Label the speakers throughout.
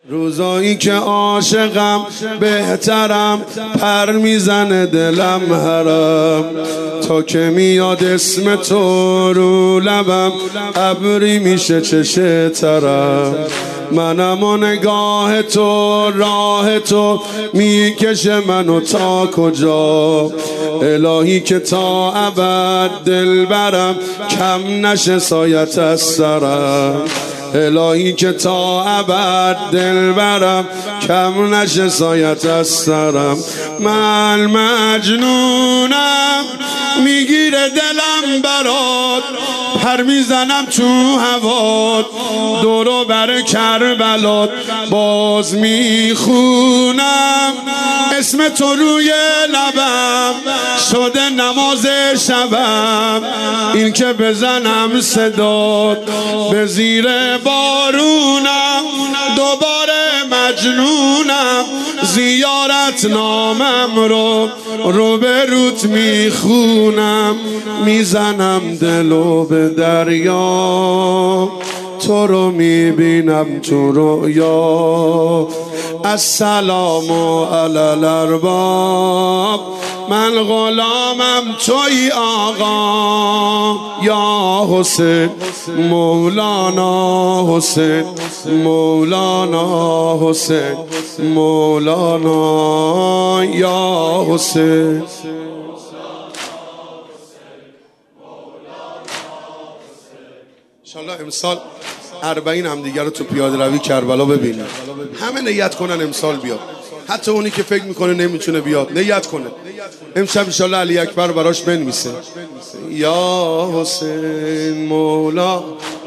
Speaker 1: روزایی که عاشقم بهترم، پر میزنه دلم حرم، تا که میاد اسم تو رو لبم، ابری میشه چشه ترم. منم و نگاه تو، راه تو میکشه منو تا کجا. الهی که تا ابد دل برم، کم نشه سایت از سرم. الهی که تا ابد دل برم، کم نشه سایت از سرم. من مجنونم میگیره دلم برات، پر میزنم تو هوات، دورو بر کربلات باز میخونم. اسم تو روی لبم شده نماز شبم، این که بزنم صدات به زیر بارونم. دوباره مجنونم زیارت نامم رو به روت میخونم. میزنم دلو به دریا، تو رو میبینم تو رویا. السلام علی الارباب، من غلامم توی آقا. یا حسین مولانا، حسین مولانا، حسین مولانا، یا حسین. انشالله امسال 40 هم دیگر رو تو پیاده روی کربلا ببینیم. همه نیت کنن امسال بیاد، حتی اونی که فکر میکنه نمیتونه بیاد نیت کنه. امشب انشالله علی اکبر براش بنویسه. یا حسین مولا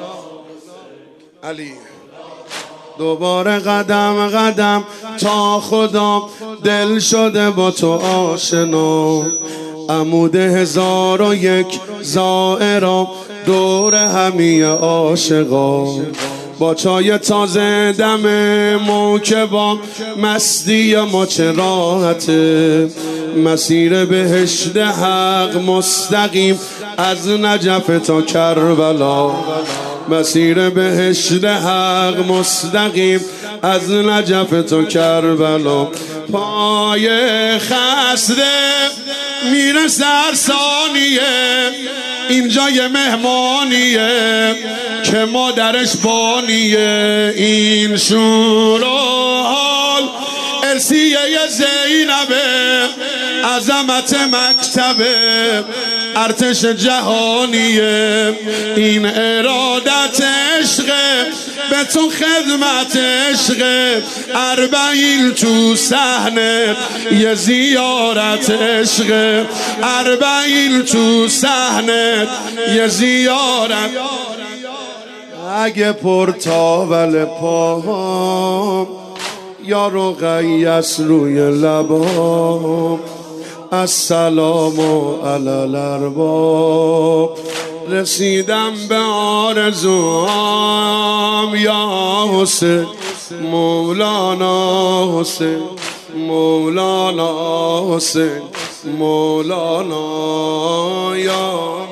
Speaker 1: علی. دوباره قدم قدم تا خدا، دل شده با تو آشنا. عمود 1001 زائرا، دور همی عاشقا. با چای تازه دم موکبا، مستی ما چه راحته. مسیر بهشت حق مستقیم، از نجف تا کربلا. مسیر بهشت حق مستقیم، از نجف تا کربلا. پای خسته میره سرسانیه، اینجا یه مهمانیه که مادرش بانیه. این شور و حال ارسیه زینبه، عظمت مکتبه ارتش جهانیه. این ارادت عشقه، به تو خدمت عشقه. 40 تو صحنه یه زیارت عشقه. 40 تو صحنه یه زیارت. اگه پرتاول پاهم، یا رقیس روی لبام. السلام علی الارباب، رسیدم به آرزوام. یا حسین مولانا، حسین مولانا، حسین مولانا، یا